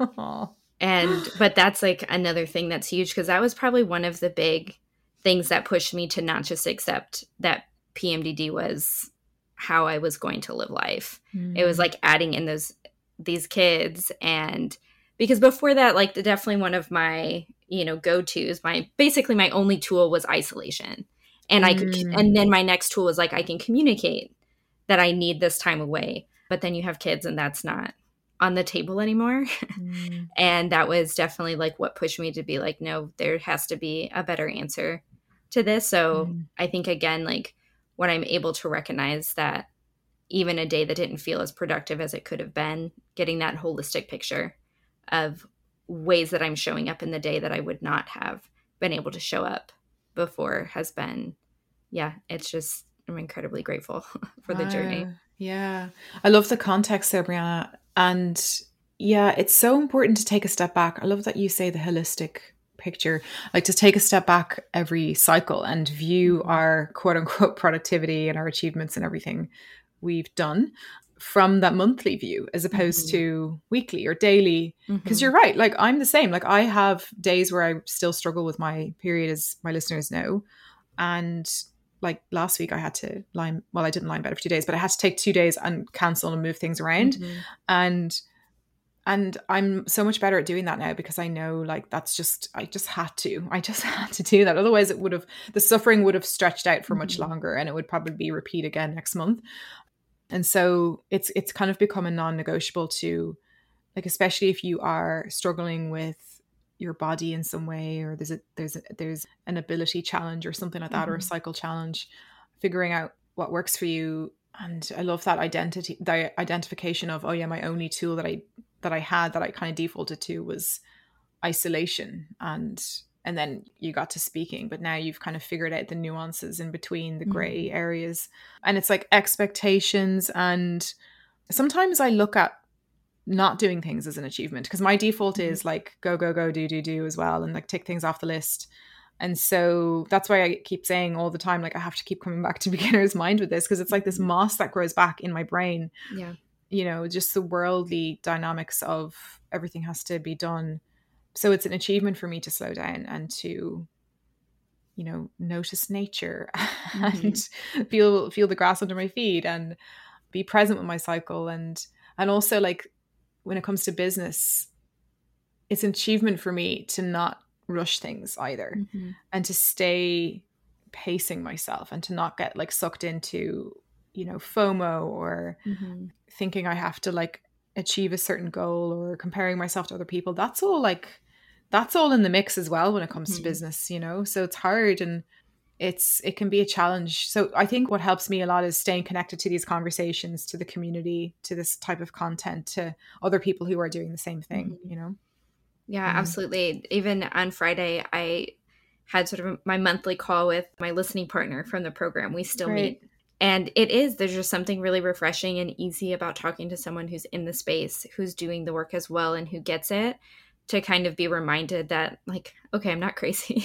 But that's like another thing that's huge, because that was probably one of the big things that pushed me to not just accept that PMDD was how I was going to live life. It was like adding in these kids. And because before that, like definitely one of my, you know, go-tos, basically my only tool was isolation. And and then my next tool was like, I can communicate that I need this time away. But then you have kids and that's not on the table anymore. And that was definitely like what pushed me to be like, no, there has to be a better answer to this. So I think, again, like when I'm able to recognize that even a day that didn't feel as productive as it could have been, getting that holistic picture of ways that I'm showing up in the day that I would not have been able to show up before has been, it's just, I'm incredibly grateful for the journey. Yeah. I love the context there, Brianna. And yeah, it's so important to take a step back. I love that you say the holistic picture, like to take a step back every cycle and view our quote unquote productivity and our achievements and everything we've done from that monthly view as opposed to weekly or daily. Because you're right, like I'm the same. Like I have days where I still struggle with my period, as my listeners know. And like last week I had to I didn't lie in bed for 2 days, but I had to take 2 days and cancel and move things around. And I'm so much better at doing that now because I know like I just had to do that. Otherwise the suffering would have stretched out for much longer and it would probably repeat again next month. And so it's kind of become a non-negotiable to, like, especially if you are struggling with your body in some way, or there's an ability challenge or something like that, or a cycle challenge, figuring out what works for you. And I love that identification of, oh yeah, my only tool that I had that I kind of defaulted to was isolation, and then you got to speaking, but now you've kind of figured out the nuances in between the gray areas. And it's like expectations, and sometimes I look at not doing things as an achievement because my default is like go do as well, and like tick things off the list. And so that's why I keep saying all the time, like I have to keep coming back to beginner's mind with this, because it's like this moss that grows back in my brain. Yeah. You know, just the worldly dynamics of everything has to be done. So it's an achievement for me to slow down and to, you know, notice nature and feel the grass under my feet and be present with my cycle. And also, like, when it comes to business, it's an achievement for me to not rush things either, and to stay pacing myself and to not get like sucked into, you know, FOMO or thinking I have to like achieve a certain goal or comparing myself to other people. That's all in the mix as well when it comes to business, you know. So it's hard and it can be a challenge. So I think what helps me a lot is staying connected to these conversations, to the community, to this type of content, to other people who are doing the same thing, you know. Yeah, absolutely. Even on Friday, I had sort of my monthly call with my listening partner from the program. We still meet. And there's just something really refreshing and easy about talking to someone who's in the space, who's doing the work as well, and who gets it, to kind of be reminded that, like, okay, I'm not crazy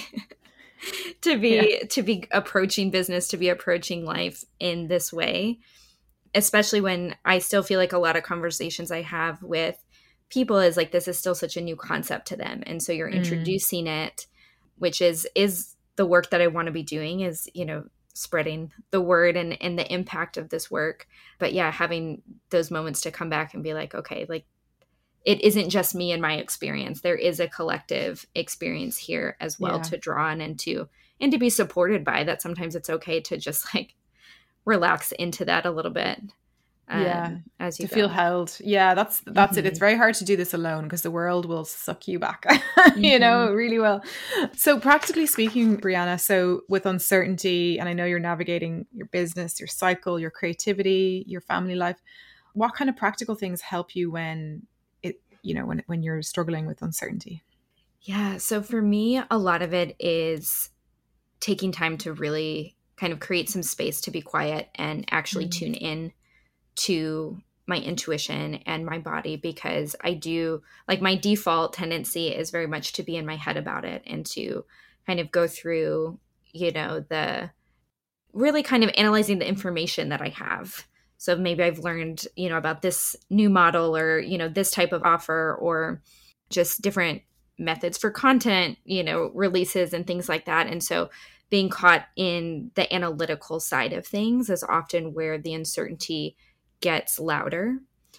to be approaching business, to be approaching life in this way, especially when I still feel like a lot of conversations I have with people is like, this is still such a new concept to them. And so you're introducing it, which is the work that I want to be doing, is, you know, spreading the word and the impact of this work. But yeah, having those moments to come back and be like, okay, like, it isn't just me and my experience. There is a collective experience here as well to draw on and to be supported by. That sometimes it's okay to just like relax into that a little bit. Yeah, as you to feel go. held. Yeah, that's it. It's very hard to do this alone because the world will suck you back. You know, it really will. So practically speaking, Brianna, so with uncertainty, and I know you're navigating your business, your cycle, your creativity, your family life, what kind of practical things help you when it, you know, when you're struggling with uncertainty? Yeah, so for me, a lot of it is taking time to really kind of create some space to be quiet and actually tune in to my intuition and my body, because I do, like, my default tendency is very much to be in my head about it and to kind of go through, you know, the really kind of analyzing the information that I have. So maybe I've learned, you know, about this new model, or, you know, this type of offer, or just different methods for content, you know, releases and things like that. And so being caught in the analytical side of things is often where the uncertainty gets louder.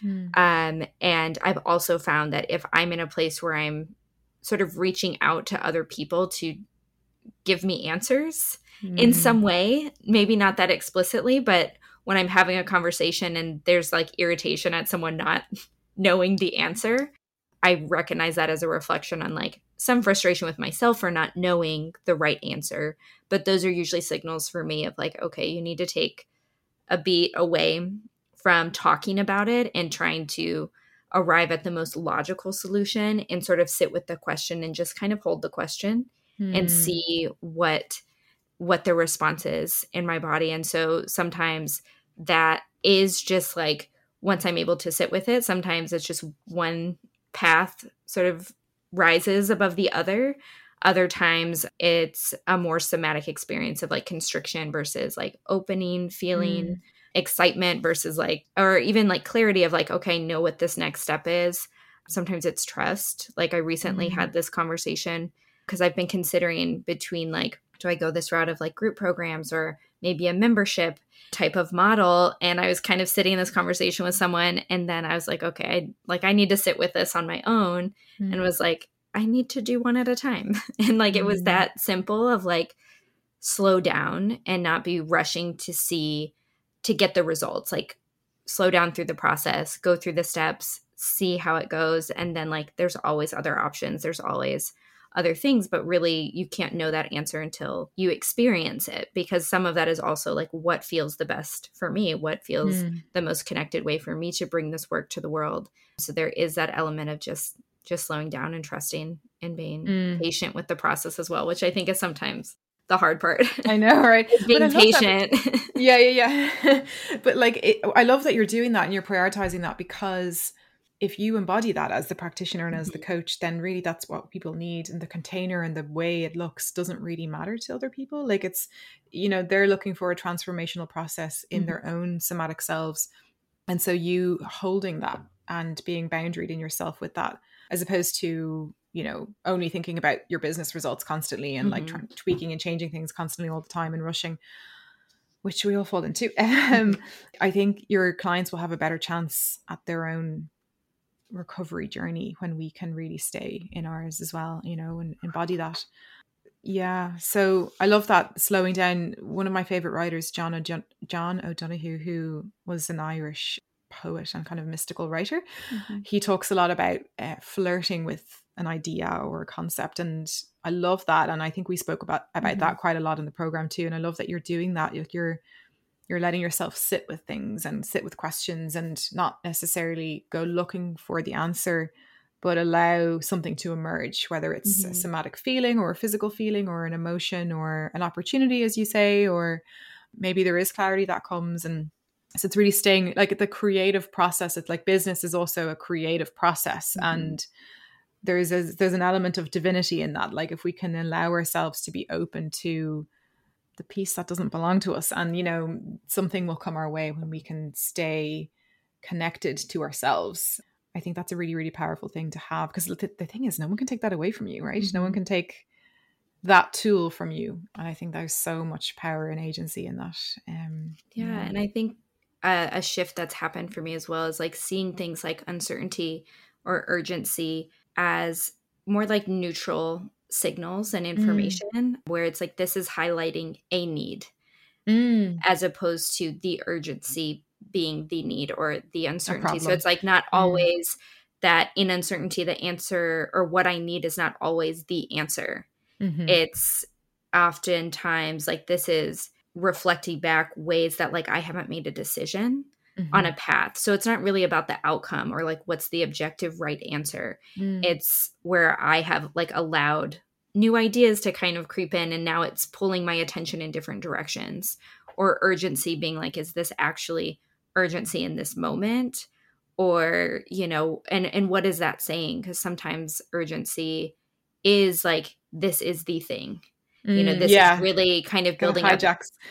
And I've also found that if I'm in a place where I'm sort of reaching out to other people to give me answers in some way, maybe not that explicitly, but when I'm having a conversation and there's like irritation at someone not knowing the answer, I recognize that as a reflection on like some frustration with myself for not knowing the right answer. But those are usually signals for me of like, okay, you need to take a beat away from talking about it and trying to arrive at the most logical solution, and sort of sit with the question and just kind of hold the question and see what the response is in my body. And so sometimes that is just like, once I'm able to sit with it, sometimes it's just one path sort of rises above the other. Other times it's a more somatic experience of like constriction versus like opening, feeling excitement versus like, or even like clarity of like, okay, I know what this next step is. Sometimes it's trust. Like I recently had this conversation because I've been considering between like, do I go this route of like group programs or maybe a membership type of model? And I was kind of sitting in this conversation with someone, and then I was like, okay, I need to sit with this on my own, and was like, I need to do one at a time. And like, it was that simple of like, slow down and not be rushing to get the results. Like slow down through the process, go through the steps, see how it goes. And then like, there's always other options. There's always other things, but really you can't know that answer until you experience it, because some of that is also like what feels the best for me, what feels the most connected way for me to bring this work to the world. So there is that element of just slowing down and trusting and being patient with the process as well, which I think is sometimes the hard part. I know, right? Being patient. Yeah. But like, I love that you're doing that and you're prioritizing that, because if you embody that as the practitioner and as the coach, then really that's what people need. And the container and the way it looks doesn't really matter to other people. Like it's, you know, they're looking for a transformational process in their own somatic selves. And so you holding that and being boundaried in yourself with that, as opposed to, you know, only thinking about your business results constantly and like tweaking and changing things constantly all the time and rushing, which we all fall into. I think your clients will have a better chance at their own recovery journey when we can really stay in ours as well, you know, and embody that. Yeah. So I love that slowing down. One of my favorite writers, John O'Donoghue, who was an Irish poet and kind of mystical writer, he talks a lot about flirting with an idea or a concept, and I love that. And I think we spoke about that quite a lot in the program too. And I love that you're doing that. You're letting yourself sit with things and sit with questions and not necessarily go looking for the answer, but allow something to emerge, whether it's a somatic feeling or a physical feeling or an emotion or an opportunity, as you say, or maybe there is clarity that comes. And so it's really staying like the creative process. It's like business is also a creative process. And there's an element of divinity in that. Like if we can allow ourselves to be open to the piece that doesn't belong to us, and, you know, something will come our way when we can stay connected to ourselves. I think that's a really, really powerful thing to have, because the thing is, no one can take that away from you, right? No one can take that tool from you. And I think there's so much power and agency in that. And I think a shift that's happened for me as well is like seeing things like uncertainty or urgency as more like neutral signals and information, where it's like, this is highlighting a need as opposed to the urgency being the need or the uncertainty. So problem. it's like not always that in uncertainty, the answer or what I need is not always the answer. It's oftentimes like this is reflecting back ways that like I haven't made a decision on a path. So it's not really about the outcome or like what's the objective right answer. It's where I have like allowed new ideas to kind of creep in, and now it's pulling my attention in different directions. Or urgency being like, is this actually urgency in this moment? Or, you know, and what is that saying? Because sometimes urgency is like, this is the thing. You know, this is really kind of building up.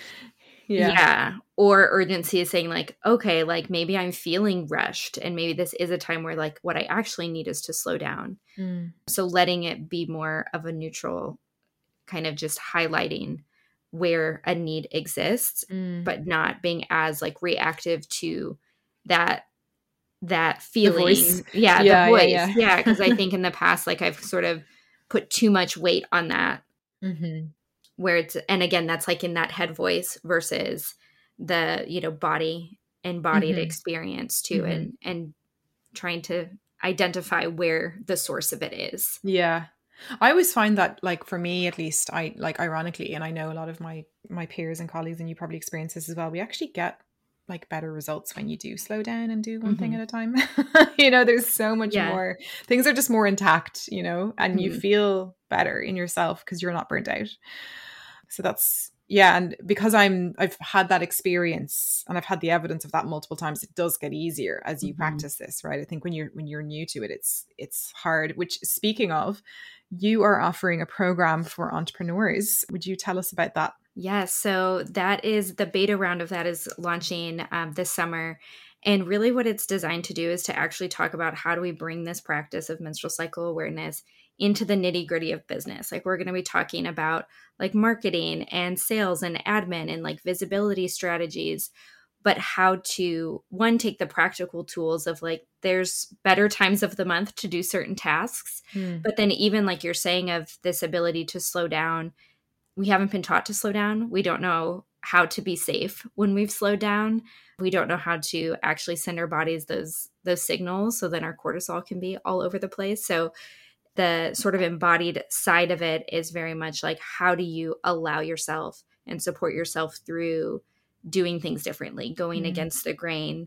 Yeah. Or urgency is saying like, okay, like maybe I'm feeling rushed and maybe this is a time where like what I actually need is to slow down. So letting it be more of a neutral kind of just highlighting where a need exists, but not being as like reactive to that feeling. The voice. The voice. Yeah. Cause I think in the past, like I've sort of put too much weight on that. Where it's, and again, that's like in that head voice versus the, you know, body embodied experience too, and trying to identify where the source of it is. Yeah. I always find that, like, for me, at least, I like, ironically, and I know a lot of my peers and colleagues, and you probably experience this as well, we actually get like better results when you do slow down and do one thing at a time. You know, there's so much more, things are just more intact, you know, and you feel better in yourself because you're not burnt out. So that's, and because I've had that experience and I've had the evidence of that multiple times, it does get easier as you practice this, right? I think when you're new to it, it's hard. Which, speaking of, you are offering a program for entrepreneurs. Would you tell us about that? Yes. So that is the beta round of that is launching this summer. And really what it's designed to do is to actually talk about how do we bring this practice of menstrual cycle awareness into the nitty gritty of business. Like we're going to be talking about like marketing and sales and admin and like visibility strategies, but how to, one, take the practical tools of like, there's better times of the month to do certain tasks. But then even like you're saying of this ability to slow down, we haven't been taught to slow down. We don't know how to be safe when we've slowed down. We don't know how to actually send our bodies those signals so then our cortisol can be all over the place. So the sort of embodied side of it is very much like, how do you allow yourself and support yourself through doing things differently, going against the grain,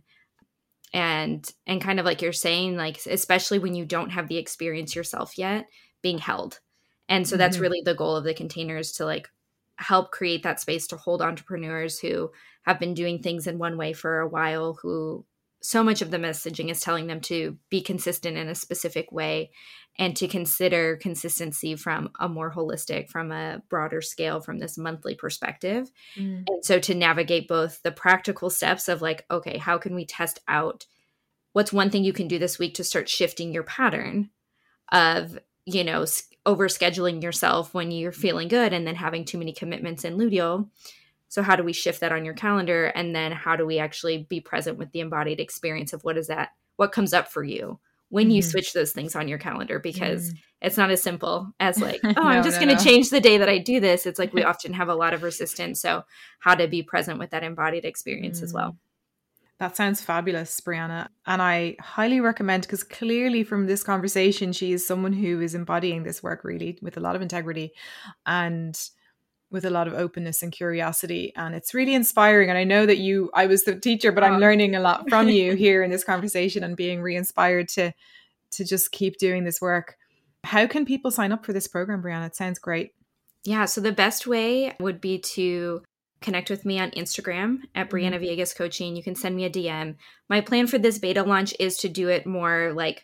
and kind of like you're saying, like, especially when you don't have the experience yourself yet, being held. And so that's really the goal of the containers, to like help create that space to hold entrepreneurs who have been doing things in one way for a while, who so much of the messaging is telling them to be consistent in a specific way and to consider consistency from a more holistic, from a broader scale, from this monthly perspective. And so to navigate both the practical steps of like, okay, how can we test out what's one thing you can do this week to start shifting your pattern of, you know, overscheduling yourself when you're feeling good and then having too many commitments in luteal. So how do we shift that on your calendar? And then how do we actually be present with the embodied experience of what is that, what comes up for you when you switch those things on your calendar? Because it's not as simple as like, oh, I'm just going to change the day that I do this. It's like we often have a lot of resistance. So how to be present with that embodied experience as well. That sounds fabulous, Brianna. And I highly recommend, because clearly from this conversation, she is someone who is embodying this work really with a lot of integrity and with a lot of openness and curiosity. And it's really inspiring. And I know that I was the teacher, but I'm learning a lot from you here in this conversation and being re-inspired to just keep doing this work. How can people sign up for this program, Brianna? It sounds great. Yeah. So the best way would be to connect with me on Instagram at Brianna Villegas Coaching. You can send me a DM. My plan for this beta launch is to do it more like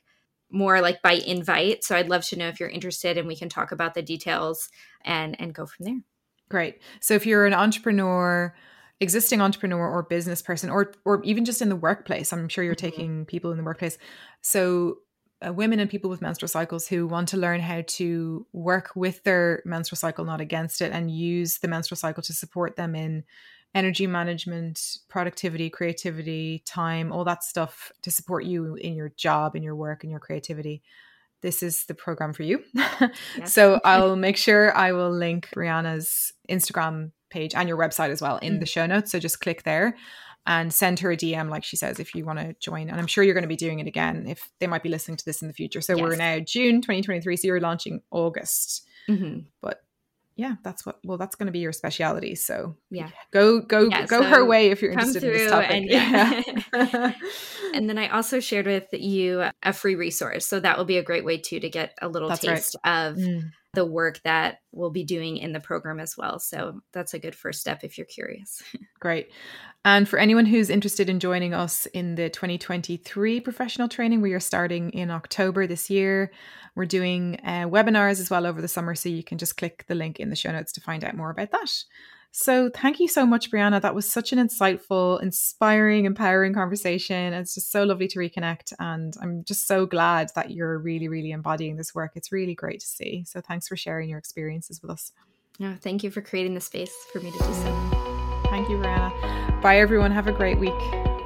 by invite. So I'd love to know if you're interested, and we can talk about the details and go from there. Great. So if you're an entrepreneur, existing entrepreneur or business person, or even just in the workplace, I'm sure you're taking people in the workplace. So women and people with menstrual cycles who want to learn how to work with their menstrual cycle, not against it, and use the menstrual cycle to support them in energy management, productivity, creativity, time, all that stuff to support you in your job, in your work, in your creativity. This is the program for you. Yes. So I'll make sure I will link Brianna's Instagram page and your website as well in the show notes. So just click there. and send her a DM, like she says, if you want to join. And I'm sure you're going to be doing it again if they might be listening to this in the future. So we're now June 2023. So you're launching August. But yeah, that's going to be your speciality. So go her way if you're interested in this topic. And then I also shared with you a free resource. So that will be a great way too to get a little taste of the work that we'll be doing in the program as well. So that's a good first step if you're curious. Great. And for anyone who's interested in joining us in the 2023 professional training, we are starting in October this year. We're doing webinars as well over the summer, so you can just click the link in the show notes to find out more about that. So thank you so much, Brianna. That was such an insightful, inspiring, empowering conversation. It's just so lovely to reconnect. And I'm just so glad that you're really, really embodying this work. It's really great to see. So thanks for sharing your experiences with us. Oh, thank you for creating the space for me to do so. Thank you, Brianna. Bye, everyone. Have a great week.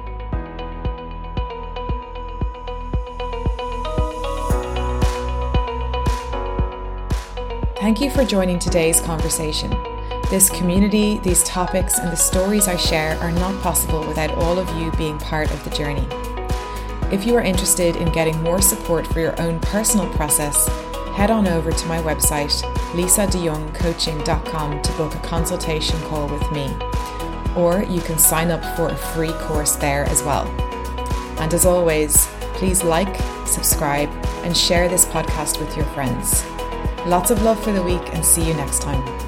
Thank you for joining today's conversation. This community, these topics, and the stories I share are not possible without all of you being part of the journey. If you are interested in getting more support for your own personal process, head on over to my website, lisadeyoungcoaching.com, to book a consultation call with me. Or you can sign up for a free course there as well. And as always, please like, subscribe, and share this podcast with your friends. Lots of love for the week, and see you next time.